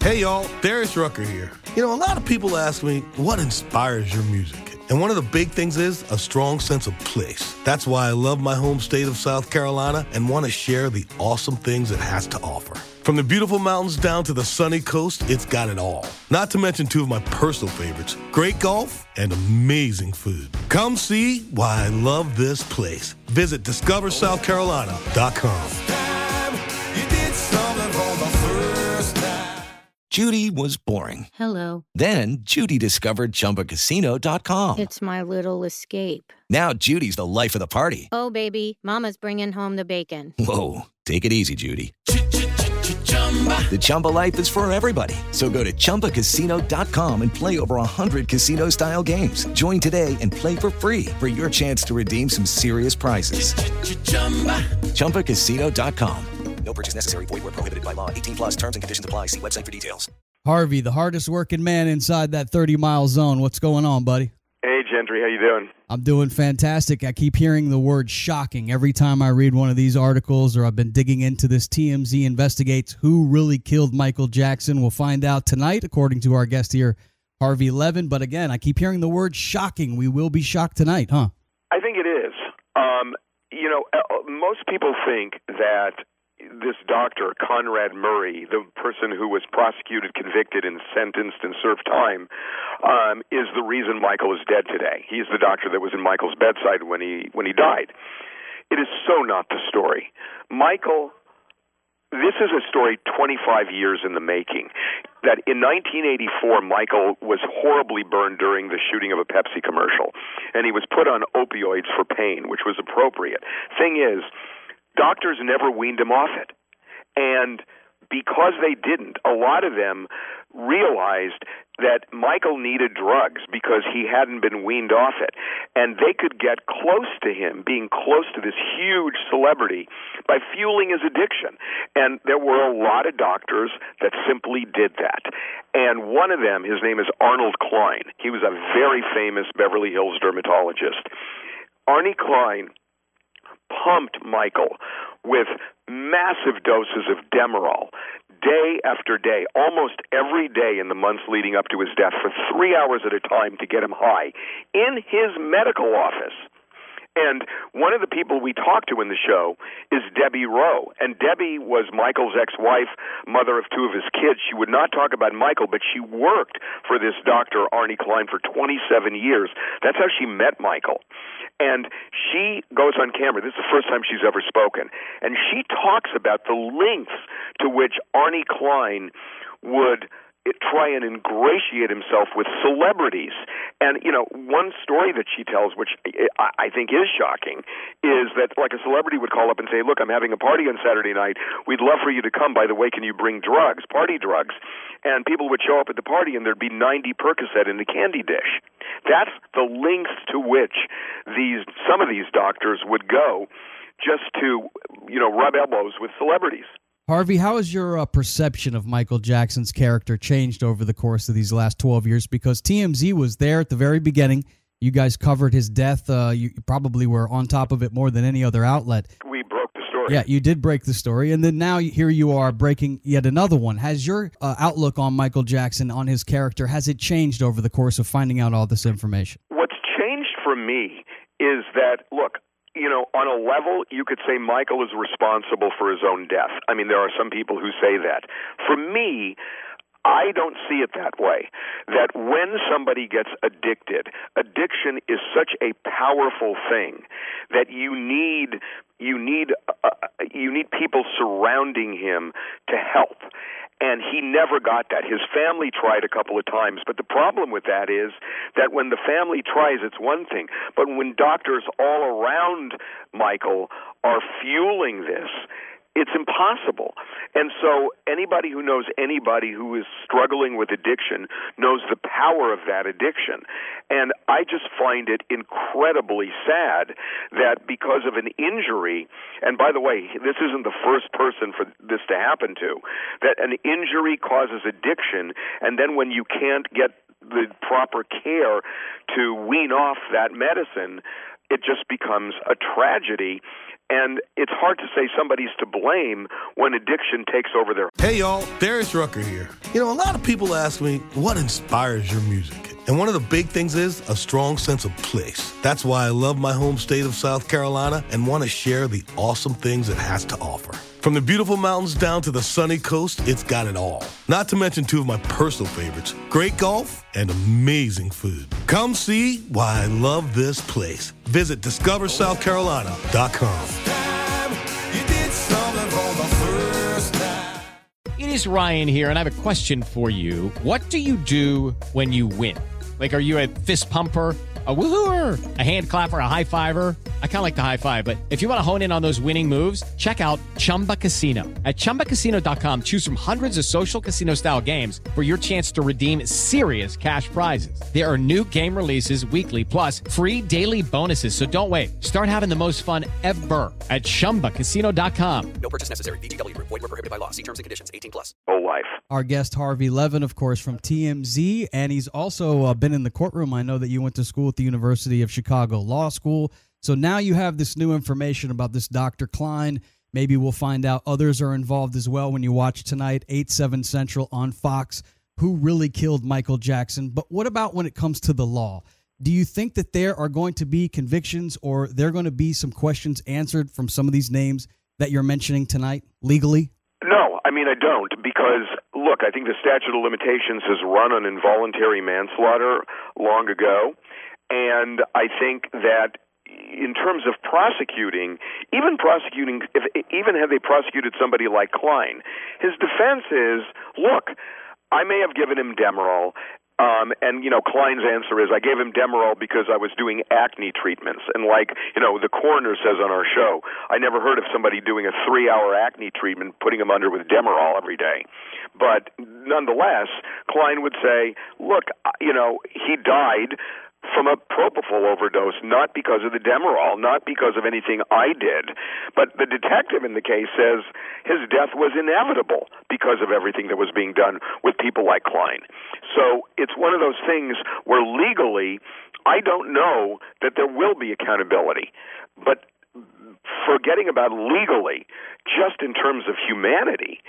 Hey y'all, Darius Rucker here. You know, a lot of people ask me, what inspires your music? And one of the big things is a strong sense of place. That's why I love my home state of South Carolina and want to share the awesome things it has to offer. From the beautiful mountains down to the sunny coast, it's got it all. Not to mention two of my personal favorites, great golf and amazing food. Come see why I love this place. Visit discoversouthcarolina.com. Judy was boring. Hello. Then Judy discovered ChumbaCasino.com. It's my little escape. Now Judy's the life of the party. Oh, baby, mama's bringing home the bacon. Whoa, take it easy, Judy. The Chumba life is for everybody. So go to ChumbaCasino.com and play over 100 casino-style games. Join today and play for free for your chance to redeem some serious prizes. ChumbaCasino.com. No purchase necessary. Void where prohibited by law. 18 plus terms and conditions apply. See website for details. Harvey, the hardest working man inside that 30-mile zone. What's going on, buddy? Hey, Gentry. How you doing? I'm doing fantastic. I keep hearing the word shocking every time I read one of these articles, or I've been digging into this. TMZ investigates who really killed Michael Jackson. We'll find out tonight, according to our guest here, Harvey Levin. But again, I keep hearing the word shocking. We will be shocked tonight, huh? I think it is. Most people think that this doctor, Conrad Murray, the person who was prosecuted, convicted, and sentenced and served time, is the reason Michael is dead today. He's the doctor that was in Michael's bedside when he died. It is so not the story. Michael, this is a story 25 years in the making. That in 1984, Michael was horribly burned during the shooting of a Pepsi commercial, and he was put on opioids for pain, which was appropriate. Thing is, doctors never weaned him off it. And because they didn't, a lot of them realized that Michael needed drugs because he hadn't been weaned off it. And they could get close to him, being close to this huge celebrity, by fueling his addiction. And there were a lot of doctors that simply did that. And one of them, his name is Arnold Klein. He was a very famous Beverly Hills dermatologist. Arnie Klein pumped Michael with massive doses of Demerol day after day, almost every day in the months leading up to his death for 3 hours at a time to get him high in his medical office. And one of the people we talked to in the show is Debbie Rowe. And Debbie was Michael's ex-wife, mother of two of his kids. She would not talk about Michael, but she worked for this doctor, Arnie Klein, for 27 years. That's how she met Michael. And she goes on camera. This is the first time she's ever spoken. And she talks about the lengths to which Arnie Klein would try and ingratiate himself with celebrities. And, one story that she tells, which I think is shocking, is that like a celebrity would call up and say, look, I'm having a party on Saturday night. We'd love for you to come. By the way, can you bring drugs, party drugs? And people would show up at the party and there'd be 90 Percocet in the candy dish. That's the lengths to which some of these doctors would go just to, rub elbows with celebrities. Harvey, how has your perception of Michael Jackson's character changed over the course of these last 12 years? Because TMZ was there at the very beginning. You guys covered his death. You probably were on top of it more than any other outlet. We broke the story. Yeah, you did break the story. And then now here you are breaking yet another one. Has your outlook on Michael Jackson, on his character, has it changed over the course of finding out all this information? What's changed for me is that, look, on a level, you could say Michael is responsible for his own death. I mean, there are some people who say that. For me, I don't see it that way. That when somebody gets addicted, addiction is such a powerful thing that you need people surrounding him to help. And he never got that. His family tried a couple of times, but the problem with that is that when the family tries, it's one thing. But when doctors all around Michael are fueling this, it's impossible. And so anybody who knows anybody who is struggling with addiction knows the power of that addiction. And I just find it incredibly sad that because of an injury, and by the way, this isn't the first person for this to happen to, that an injury causes addiction, and then when you can't get the proper care to wean off that medicine, it just becomes a tragedy. And it's hard to say somebody's to blame when addiction takes over their... Hey, y'all, Darius Rucker here. You know, a lot of people ask me, what inspires your music? And one of the big things is a strong sense of place. That's why I love my home state of South Carolina and want to share the awesome things it has to offer. From the beautiful mountains down to the sunny coast, it's got it all. Not to mention two of my personal favorites, great golf and amazing food. Come see why I love this place. Visit discoversouthcarolina.com. It is Ryan here, and I have a question for you. What do you do when you win? Like, are you a fist pumper, a woo-hooer, a hand clapper, a high fiver? I kind of like the high five, but if you want to hone in on those winning moves, check out Chumba Casino. At ChumbaCasino.com, choose from hundreds of social casino-style games for your chance to redeem serious cash prizes. There are new game releases weekly, plus free daily bonuses. So don't wait. Start having the most fun ever at ChumbaCasino.com. No purchase necessary. VGW. Void where prohibited by law. See terms and conditions. 18+. whole life. Our guest, Harvey Levin, of course, from TMZ, and he's also been in the courtroom. I know that you went to school at the University of Chicago Law School. So now you have this new information about this Dr. Klein. Maybe we'll find out others are involved as well when you watch tonight, 8/7 Central on Fox, who really killed Michael Jackson. But what about when it comes to the law? Do you think that there are going to be convictions or there are going to be some questions answered from some of these names that you're mentioning tonight legally? No, I mean, I don't, because, look, I think the statute of limitations has run on involuntary manslaughter long ago, and I think that in terms of prosecuting, even had they prosecuted somebody like Klein, his defense is, look, I may have given him Demerol, and, Klein's answer is, I gave him Demerol because I was doing acne treatments. And the coroner says on our show, I never heard of somebody doing a 3-hour acne treatment, putting him under with Demerol every day. But nonetheless, Klein would say, look, he died from a propofol overdose, not because of the Demerol, not because of anything I did. But the detective in the case says his death was inevitable because of everything that was being done with people like Klein. So it's one of those things where legally, I don't know that there will be accountability. But forgetting about legally, just in terms of humanity,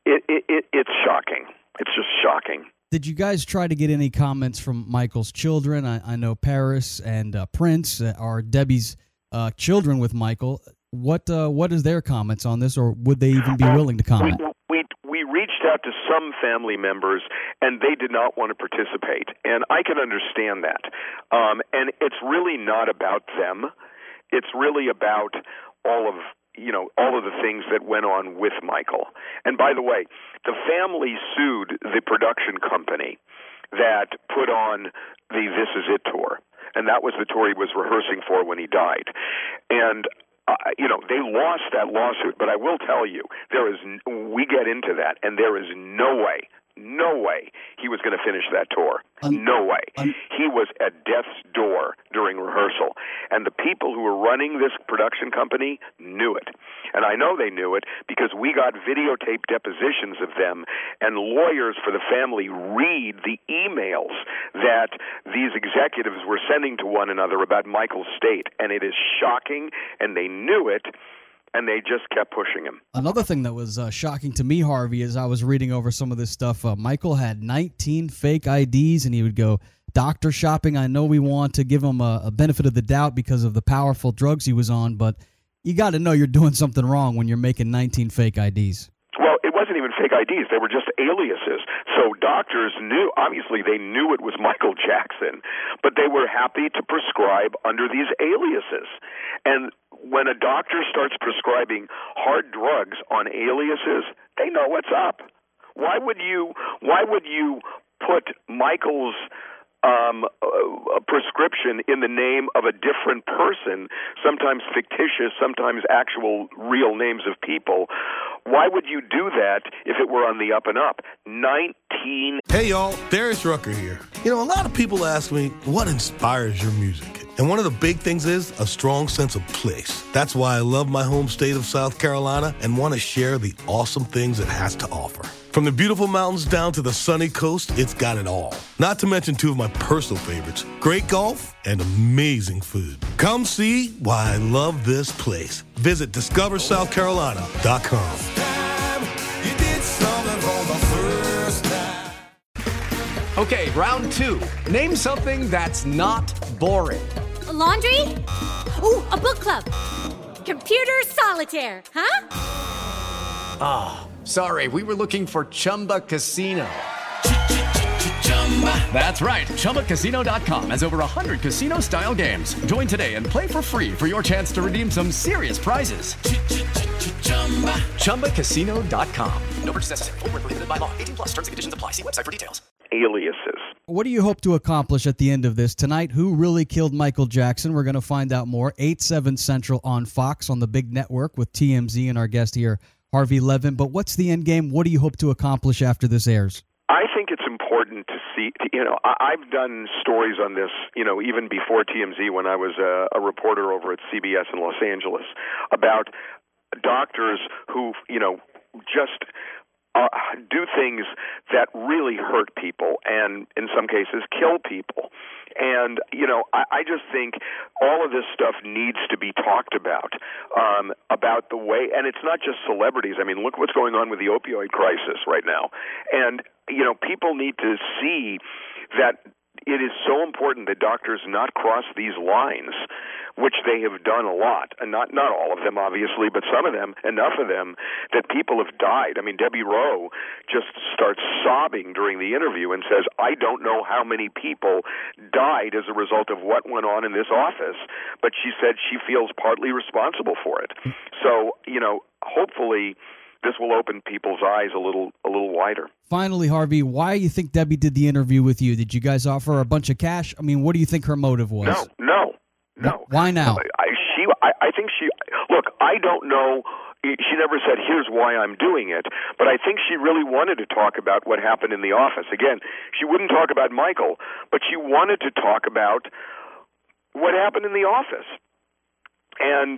it's shocking. It's just shocking. Did you guys try to get any comments from Michael's children? I know Paris and Prince are Debbie's children with Michael. What is their comments on this, or would they even be willing to comment? We reached out to some family members, and they did not want to participate, and I can understand that. And it's really not about them. It's really about all of the things that went on with Michael. And by the way, the family sued the production company that put on the This Is It tour. And that was the tour he was rehearsing for when he died. And, they lost that lawsuit. But I will tell you, we get into that, and there is no way he was going to finish that tour. No way. He was at death's door during rehearsal. And the people who were running this production company knew it. And I know they knew it because we got videotaped depositions of them, and lawyers for the family read the emails that these executives were sending to one another about Michael's state. And it is shocking, and they knew it. And they just kept pushing him. Another thing that was shocking to me, Harvey, is I was reading over some of this stuff. Michael had 19 fake IDs, and he would go doctor shopping. I know we want to give him a benefit of the doubt because of the powerful drugs he was on, but you got to know you're doing something wrong when you're making 19 fake IDs. Well, it wasn't even fake IDs. They were just aliases. So doctors knew, obviously they knew it was Michael Jackson, but they were happy to prescribe under these aliases. And when a doctor starts prescribing hard drugs on aliases, they know what's up. Why would you put Michael's a prescription in the name of a different person, sometimes fictitious, sometimes actual real names of people? Why would you do that if it were on the up and up? 19. Hey, y'all, Darius Rucker here. A lot of people ask me, what inspires your music? And one of the big things is a strong sense of place. That's why I love my home state of South Carolina and want to share the awesome things it has to offer. From the beautiful mountains down to the sunny coast, it's got it all. Not to mention two of my personal favorites, great golf and amazing food. Come see why I love this place. Visit discoversouthcarolina.com. Okay, round two. Name something that's not boring. A laundry? Ooh, a book club. Computer solitaire, huh? Ah, sorry, we were looking for Chumba Casino. That's right, ChumbaCasino.com has over 100 casino-style games. Join today and play for free for your chance to redeem some serious prizes. ChumbaCasino.com. No purchase necessary. Void where prohibited by law. 18+ terms and conditions apply. See website for details. Aliases. What do you hope to accomplish at the end of this tonight? Who really killed Michael Jackson? We're going to find out more. 8/7 Central on Fox on the big network with TMZ and our guest here, Harvey Levin. But what's the end game? What do you hope to accomplish after this airs? I think it's important to see, I've done stories on this, even before TMZ when I was a reporter over at CBS in Los Angeles about doctors who, just do things that really hurt people and in some cases kill people. And, I just think all of this stuff needs to be talked about the way, and it's not just celebrities. I mean, look what's going on with the opioid crisis right now. And, people need to see that it is so important that doctors not cross these lines, which they have done a lot, and not all of them, obviously, but some of them, enough of them, that people have died. I mean, Debbie Rowe just starts sobbing during the interview and says, I don't know how many people died as a result of what went on in this office, but she said she feels partly responsible for it. So, hopefully this will open people's eyes a little wider. Finally, Harvey, why do you think Debbie did the interview with you? Did you guys offer her a bunch of cash? I mean, what do you think her motive was? No. Why now? I think look, I don't know. She never said, here's why I'm doing it, but I think she really wanted to talk about what happened in the office. Again, she wouldn't talk about Michael, but she wanted to talk about what happened in the office. And,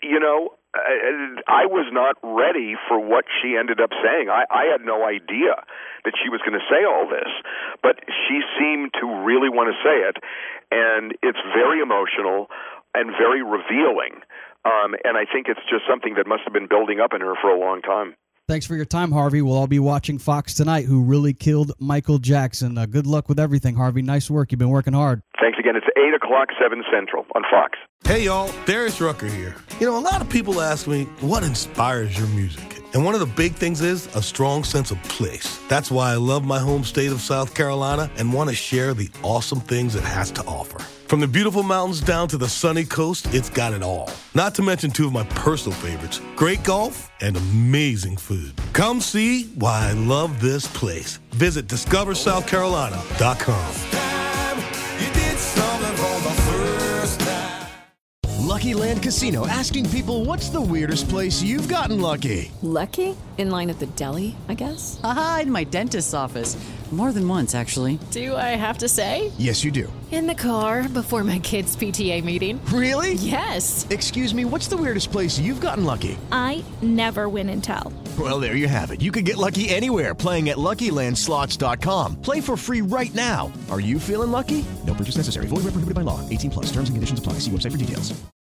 I was not ready for what she ended up saying. I had no idea that she was going to say all this, but she seemed to really want to say it, and it's very emotional and very revealing, and I think it's just something that must have been building up in her for a long time. Thanks for your time, Harvey. We'll all be watching Fox tonight, Who Really Killed Michael Jackson. Good luck with everything, Harvey. Nice work. You've been working hard. Thanks again. It's 8 o'clock, 7 Central on Fox. Hey, y'all. Darius Rucker here. A lot of people ask me, what inspires your music? And one of the big things is a strong sense of place. That's why I love my home state of South Carolina and want to share the awesome things it has to offer. From the beautiful mountains down to the sunny coast, it's got it all. Not to mention two of my personal favorites, great golf and amazing food. Come see why I love this place. Visit discoversouthcarolina.com. Lucky Land Casino, asking people, what's the weirdest place you've gotten lucky? Lucky? In line at the deli, I guess? Aha, in my dentist's office. More than once, actually. Do I have to say? Yes, you do. In the car before my kids' PTA meeting. Really? Yes. Excuse me, what's the weirdest place you've gotten lucky? I never win and tell. Well, there you have it. You can get lucky anywhere, playing at LuckyLandSlots.com. Play for free right now. Are you feeling lucky? No purchase necessary. Void where prohibited by law. 18+. Terms and conditions apply. See website for details.